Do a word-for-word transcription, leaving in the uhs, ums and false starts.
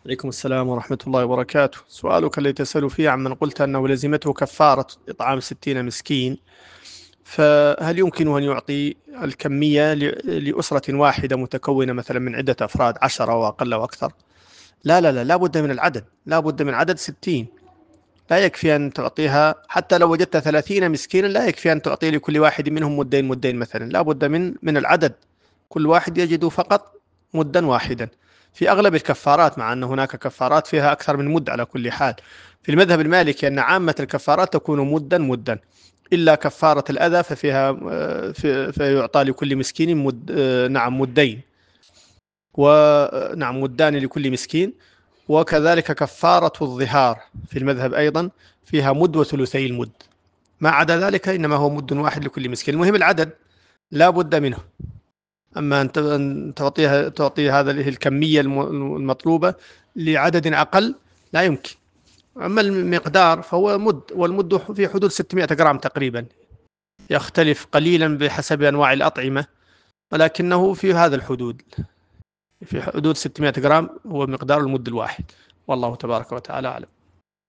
عليكم السلام ورحمة الله وبركاته. سؤالك الذي تسأل فيه عمن قلت أنه لزمته كفارة إطعام ستين مسكين، فهل يمكنه أن يعطي الكمية ل- لأسرة واحدة متكونة مثلا من عدة أفراد، عشرة أو أقل أو أكثر؟ لا لا لا، لا بد من العدد، لا بد من عدد ستين. لا يكفي أن تعطيها، حتى لو وجدت ثلاثين مسكينا لا يكفي أن تعطي لكل واحد منهم مدين مدين مثلا، لا بد من من العدد. كل واحد يجد فقط مدا واحدا. في أغلب الكفارات، مع أن هناك كفارات فيها أكثر من مد على كل حال، في المذهب المالكي أن عامة الكفارات تكون مدا مدا، إلا كفارة الأذى ففيها آه، في- فيعطى لكل مسكين مد آه، نعم مدين، ونعم مدان لكل مسكين. وكذلك كفارة الظهار في المذهب أيضا فيها مد وثلثي المد. ما عدا ذلك إنما هو مد واحد لكل مسكين. المهم العدد لا بد منه. أما أن ت- أن تعطيها تعطي هذه الكمية الم- المطلوبة لعدد أقل، لا يمكن. أما المقدار فهو مد، والمد في حدود ستمائة جرام تقريبا، يختلف قليلا بحسب أنواع الأطعمة، ولكنه في هذا الحدود، في حدود ستمائة جرام هو مقدار المد الواحد. والله تبارك وتعالى أعلم.